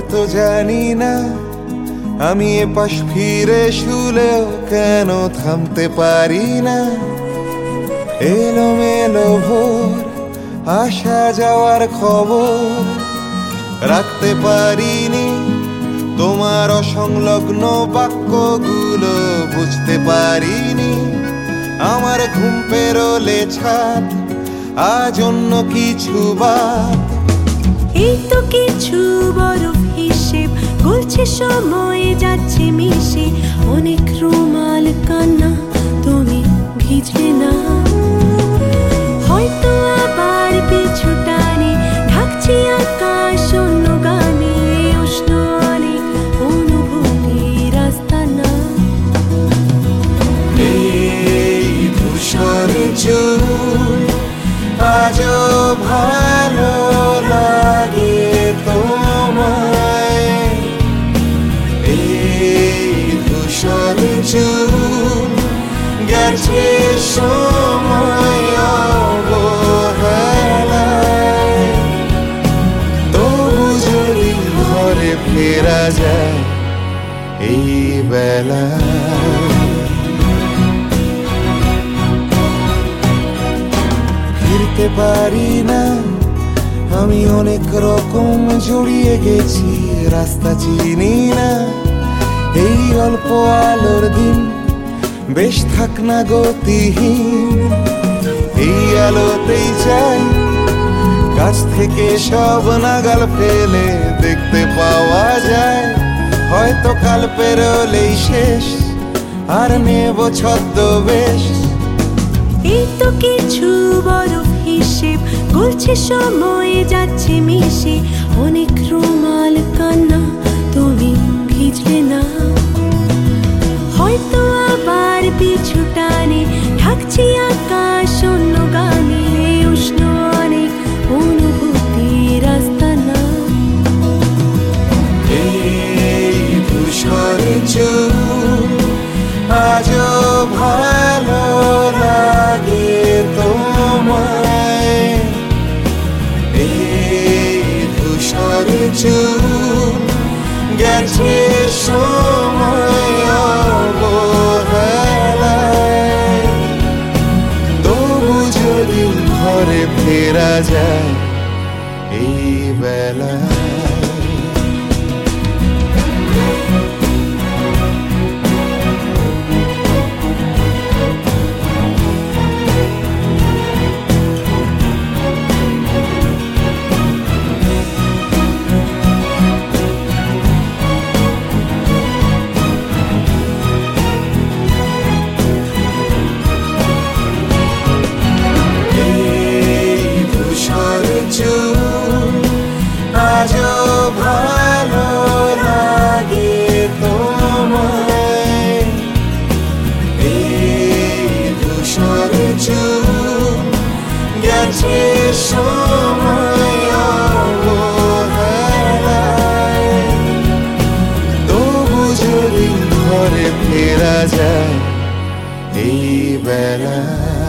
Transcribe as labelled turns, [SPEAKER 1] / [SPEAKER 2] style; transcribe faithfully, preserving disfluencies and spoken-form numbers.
[SPEAKER 1] হয়তো জানি না আমি এপাশ ফিরে শুলেও কেন থামতে পারি না। এলোমেলো ভোর আসা যাওয়ার খবর রাখতে পারিনি, তোমার অসংলগ্ন বাক্যগুলো বুঝতে পারিনি। আমার ঘুম পেরোলে ছাদ, আজ অন্য কিছু বাদ।
[SPEAKER 2] এই তো কিছু বরফ হিসেব গলছে, সময় যাচ্ছে মিশে। অনেক রুমাল কান্না, তুমি ভিজলে না। হয়তো আবার পিছু টানে ঢাকছি আকাশ অন্য গানে। উষ্ণ অনেক অনুভূতি রাস্তা না।
[SPEAKER 1] এই ধূসর চুল আজও ভালো লাগে তোমায়। এই ধূসর চুল গেছে সময় অবহেলায়। তবু যদি ঘরে ফেরা যায় এই বেলায়। ফিরতে পারি না, আমি অনেক রকম জড়িয়ে গেছি, রাস্তা চিনি না। এই অল্প আলোর দিন বেশ থাক না গতিহীন। এই আলোতেই চাই কাছ থেকে সব নাগাল ফেলে দেখতে পাওয়া যায়। হয়তো কাল পেরোলেই শেষ, আর নেব ছদ্মবেশ।
[SPEAKER 2] এই তো কিছু বরফ হিসেব গলছে, সময় যাচ্ছে মিশে। অনেক রুমাল কান্না, তুমি ভিজলে না। হয়তো আবার পিছু টানে ঢাকছি আকাশ অন্য গানে। উষ্ণ অনেক অনুভূতি রাস্তা না।
[SPEAKER 1] এই ধূসর চুল আজও ভালো লাগে তোমায়। এই ধূসর চুল গেছে সময় অবহেলায়। তবু যদি ঘরে ফেরা যায় এই বেলায়। আজও ভালো লাগে তোমায়। এই ধূসর চুল গেছে সময় অবহেলায়। তবু যদি ঘরে ফেরা যায় এই বেলায়।